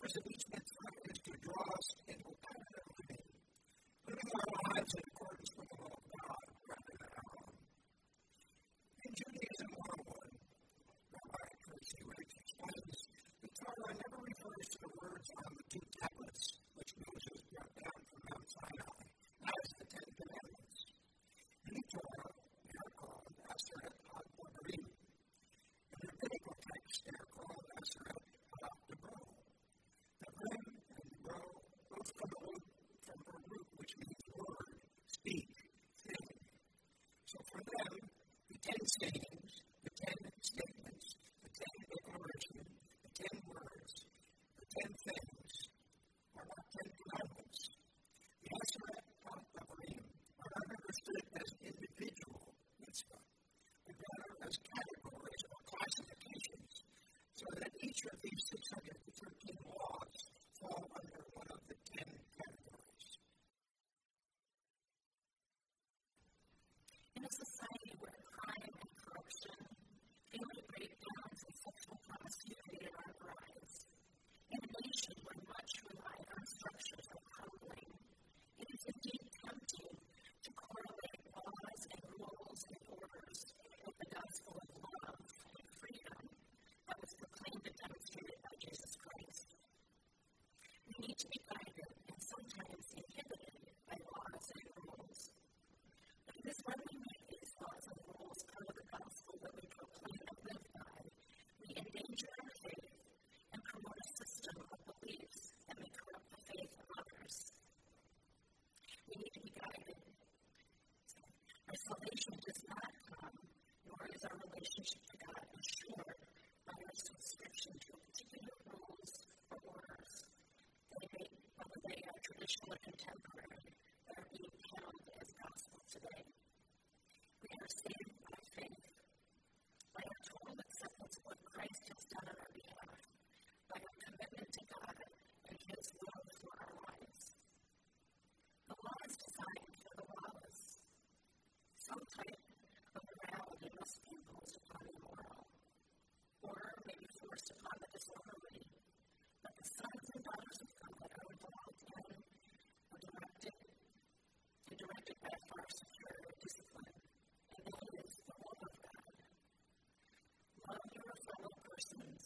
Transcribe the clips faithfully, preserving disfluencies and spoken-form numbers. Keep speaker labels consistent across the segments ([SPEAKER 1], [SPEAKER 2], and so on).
[SPEAKER 1] purpose of each mitzvah is to draw us into a pattern of living, living our lives in accordance with the law of God rather than our own. In Judaism one oh one, Rabbi Tracy Riggs explains, the Torah never refers to the words on the two tablets which Moses brought down from Mount Sinai as the Ten Commandments. In the Torah, they are called Aseret HaDevarim. In the rabbinical text, they are called Aseret HaDebrot. Devarim and Debrot both come from a root which means word, speak, thing. So for them, the ten sayings, the ten statements, the ten declarations, the ten words, the ten things are not ten commandments. The Aseret HaDevarim are not understood as individual mitzvah, but rather as categories or classifications, so that each of these six hundred thirteen laws fall under one of the ten categories.
[SPEAKER 2] In a society where crime and corruption, family breakdowns, and sexual promiscuity are on the rise, in a nation where much relied on structures of crumbling, it is indeed tempting to correlate laws and rules and orders with the gospel of love and freedom that was proclaimed and demonstrated by Jesus Christ. We need to be guided and sometimes inhibited by laws and rules. Because when we make these laws and rules part of the gospel that we proclaim and live by, we endanger our faith and promote a system of beliefs that may corrupt the faith of others. We need to be guided. Our salvation does not come, nor is our relationship to God assured by our subscription to particular rules or orders. They may, whether they are traditional or contemporary, that are being held as gospel today. We are saved by faith, by our total acceptance of what Christ has done on our behalf, by our commitment to God and His will for our lives. The law is designed for the lawless. Some type of morality must be imposed upon the immoral. Order may be forced upon the disorderly, but the sons and daughters of God are involved in or directed, and directed by a far superior discipline, and that is the love of God. Love your fellow persons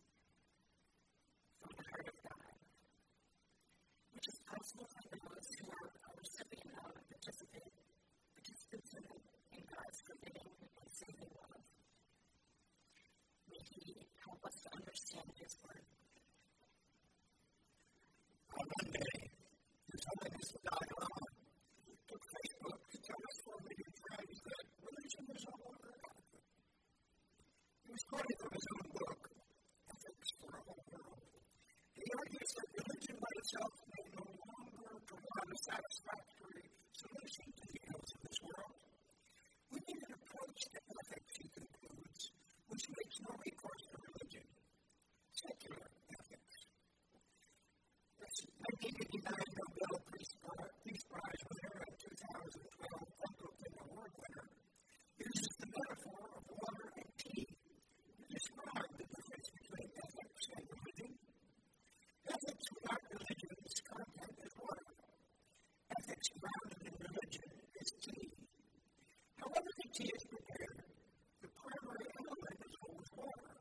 [SPEAKER 2] from the heart of God, which is possible for those who are a recipient of and participate, participants in, in God's forgiving and saving love. May He help us to understand His word.
[SPEAKER 1] On Monday, His Holiness the Dalai Lama took Facebook to tell his formative friends that religion is no longer adequate. He was quoting from his own book, Ethics for a Whole World. He argues that religion by itself may no longer provide a satisfactory solution to the ills of this world. We need an approach to ethics, he concludes, which makes no recourse to religion. Secular ethics. The nineteen eighty-nine Nobel Peace Prize winner and two thousand twelve Templeton Award winner uses the metaphor of water and tea to describe the difference between ethics and religion. Ethics without religion is content as water. Ethics grounded in religion is tea. However the tea is prepared, the primary element is always water.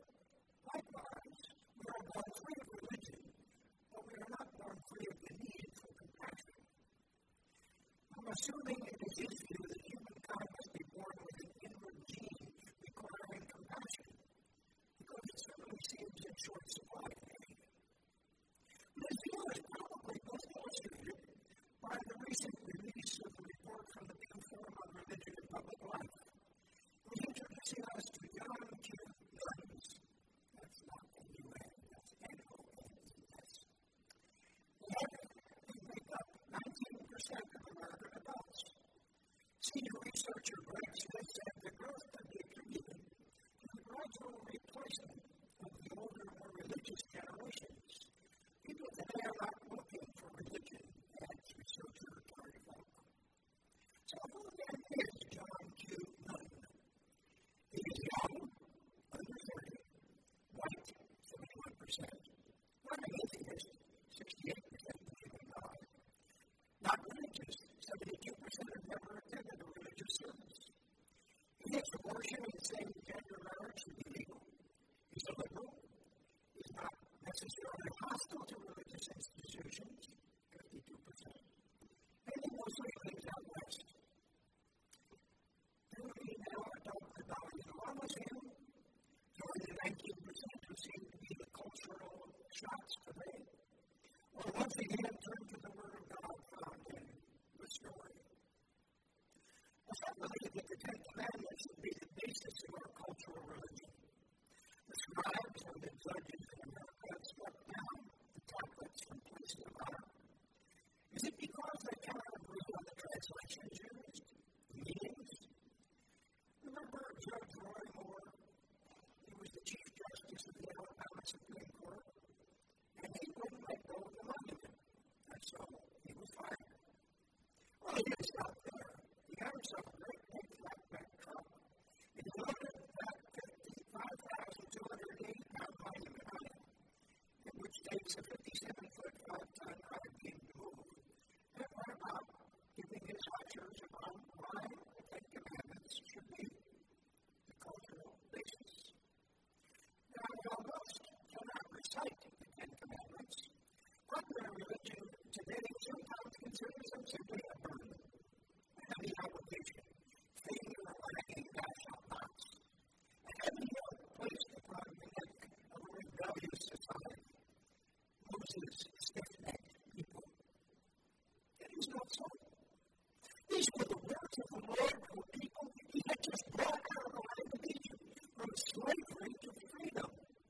[SPEAKER 1] hostile to religious institutions, fifty-two percent. And they mostly lived out west. Do we now adopt the Dalai Lama's view? Join the nineteen percent who seem to be the cultural shots today? Or once again turn to the Word of God found in the story? Well, I believe that the Ten Commandments would be the basis of our cultural religion. The scribes and the judges in America struck down the tablets from places of honor. Is it because they cannot agree on the translations used, the meanings? Remember Judge Roy Moore? He was the Chief Justice of the Alabama Supreme Court, and he wouldn't let go of the monument, and so he was fired. Well, he didn't stop there. He got himself a great big flatbed truck, and he loaded that fifty-five thousand two hundred eighty pound monument on it, which takes a fifty-seven foot five ton high beam to move. And what about giving his lectures about why the Ten Commandments should be the cultural basis? Now, while most cannot recite the Ten Commandments, popular religion today sometimes considers them simply a burden, a heavy obligation, failure of lying thou shalt not, a heavy yoke placed upon the neck of a rebellious society. Moses stiff-necked people. It is not so. These were the words of the Lord for people he had just brought out of the land of Egypt, from slavery to freedom.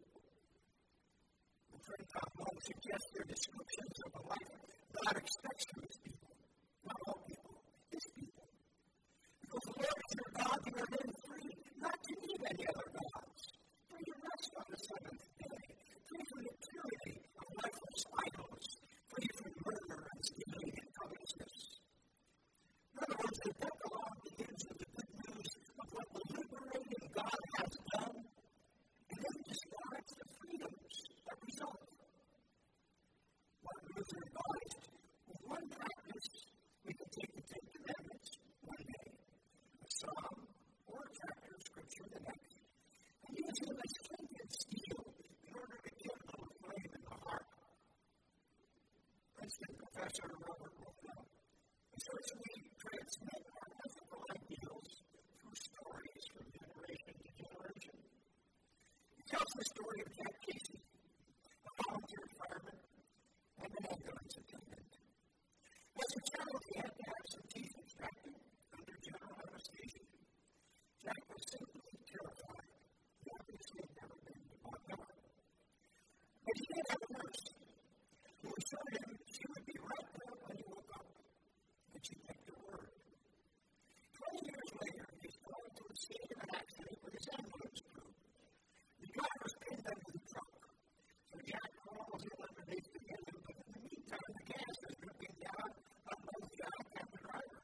[SPEAKER 1] The friend Tom Long suggests their descriptions of the life God expects from his people. Not all people, his people. Because the Lord is your God, you are then free, not to need any other gods. For you rest on the seventh day, free from the purity of lifeless idols, free from murder and stealing and covetousness. In other words, the Decalogue begins with the good news of what the liberating God has done, and then describes the freedoms that result. Martin Luther advised, with one practice, we can take the Ten Commandments one day, a psalm or a chapter of Scripture the next, and use them as flint and steel in order to kindle a flame in the heart. Princeton professor Robert Wilkell asserts we transmit our ethical ideals through stories from generation to generation. He tells the story of Jack Casey, a volunteer fireman, and an ambulance attendant. As a child, he had to have some teeth extracted under general anesthesia. Jack was simply terrified. He obviously had never been to Bob Miller. But he did have a nurse who assured him she would be right there when he woke up, and she kept her word. Twenty years later, he's called to a scene of an accident with his ambulance crew. The driver's pinned under the truck, so Jack crawls in underneath to get him, but in the meantime, the gas is dripping down on both Jack and the driver.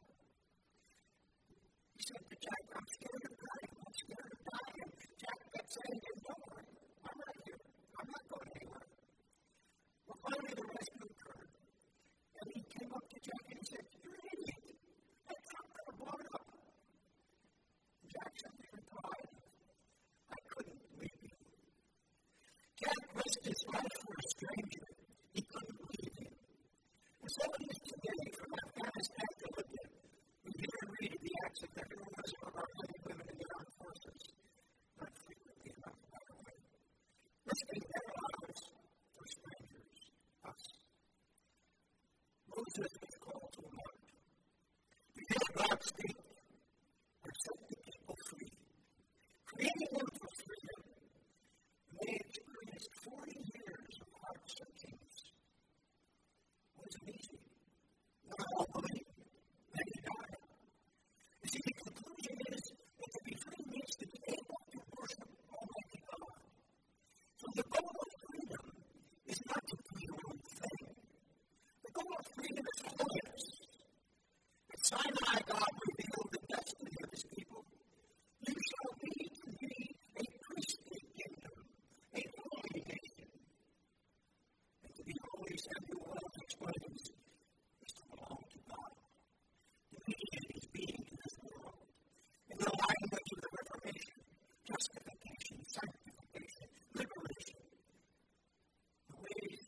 [SPEAKER 1] He said to Jack, I'm scared of dying, I'm scared of dying. And Jack kept saying, don't worry, I'm right here, I'm not going anywhere. Well, finally, the rescue occurred, and he came up to Jack and he said, you're an idiot, that truck could have blown up. Jack simply replied, I couldn't leave you. Jack risked his life for a stranger. He couldn't leave him. And so it is today, from Afghanistan to Libya, we hear and read of the acts of heroism of our men and women in the armed forces, not frequently enough, by the way, risking their lives for strangers, us. Moses was called to a march. To hear God speak, or set the people free, creating them for freedom. And they experienced forty years of hard searchings. Wasn't easy. Not all believed. Many died. You see, the conclusion is that to be free means to be able to worship Almighty God. So the goal of freedom is not to do your own thing. The goal of freedom is holiness. At Sinai, God revealed the destiny of his people. You shall be to me a priestly kingdom, a holy nation. And to be holy, Samuel Wells explains, is to belong to God, to mediate his being to this world. In the language of the Reformation, justification, sanctification, liberation. The ways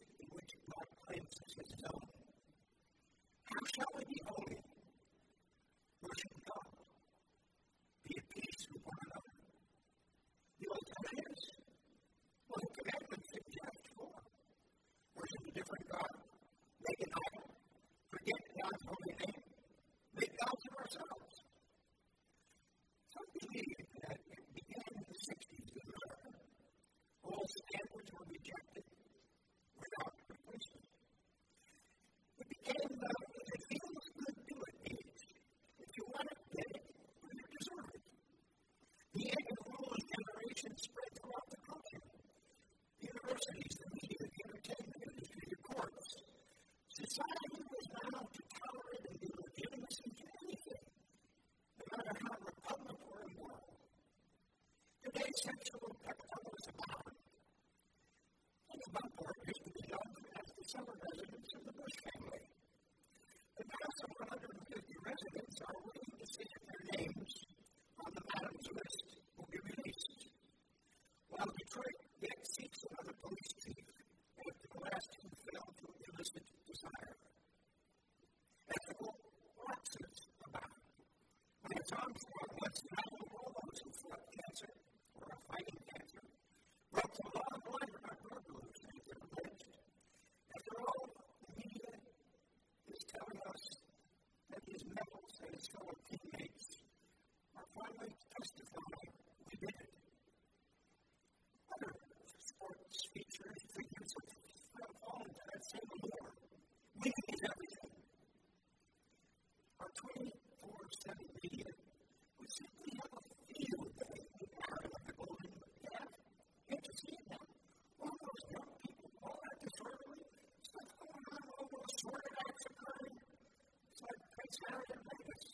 [SPEAKER 1] sexual peptides abound. And the Buckport used to be known as the summer residence of the Bush family. The past one hundred fifty residents are waiting to see if their names on the Adams list will be released, while Detroit yet seeks another police chief after the last two failed to elicit desire. Ethical lapses abound. Lance Armstrong once thanked all those who fought cancer or are fighting cancer, broke the law of life about drug abuse and their alleged. After all, the media is telling us that his medals and his fellow teammates are finally testifying we did it. Other sports features figures have fallen into that same allure. Winning is everything. Our twenty-four seven media would simply have a field day with Aaron of the Golden Gap. Can't you see it now? All those young people, all that disorderly stuff going on, all those sordid acts occurring. It's like Prince Harry in Vegas.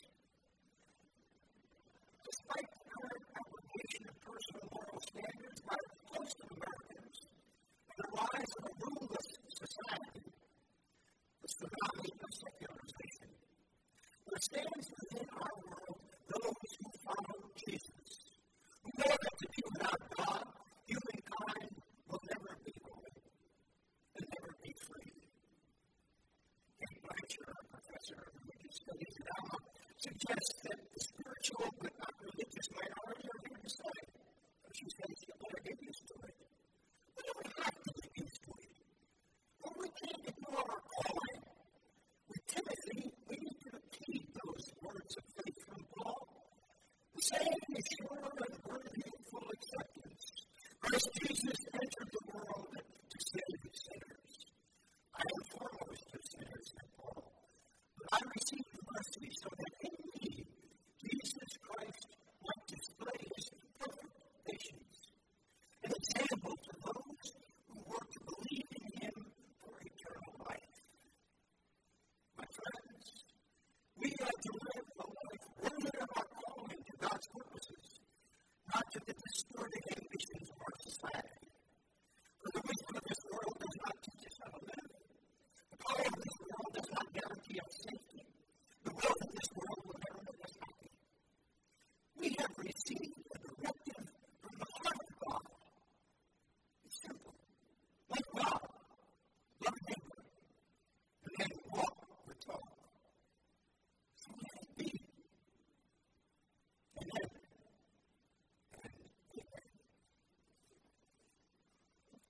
[SPEAKER 1] Despite the current application of personal moral standards by most of Americans and the rise of a ruleless society, the tsunami of secularization, there stands within our world those who follow Jesus, who know that to be without God, humankind will never be holy and never be free. Kate Blanchard, a professor of religious studies at Alma, suggests that the spiritual but not religious minority are here to stay. She says you better get used to it. We don't have to get used to it. But we can't ignore our calling. With Timothy, we need to repeat those words of faith from Paul. The saying is sure and worthy of full acceptance. Christ Jesus entered the world to save sinners. I am foremost of sinners, said Paul. But I received mercy so that in me, Jesus Christ might display his perfect patience, an example to those who work to believe in him for eternal life. My friends, we are to live a life worthy of our calling to God's purposes, not to the distorted ambitions of our society. For the wisdom of this world does not teach us how to live. The power of this world does not guarantee us safety. The wealth of this world will never make us happy. We have received a directive from the heart of God. It's simple. Like God, love neighbor, and then walk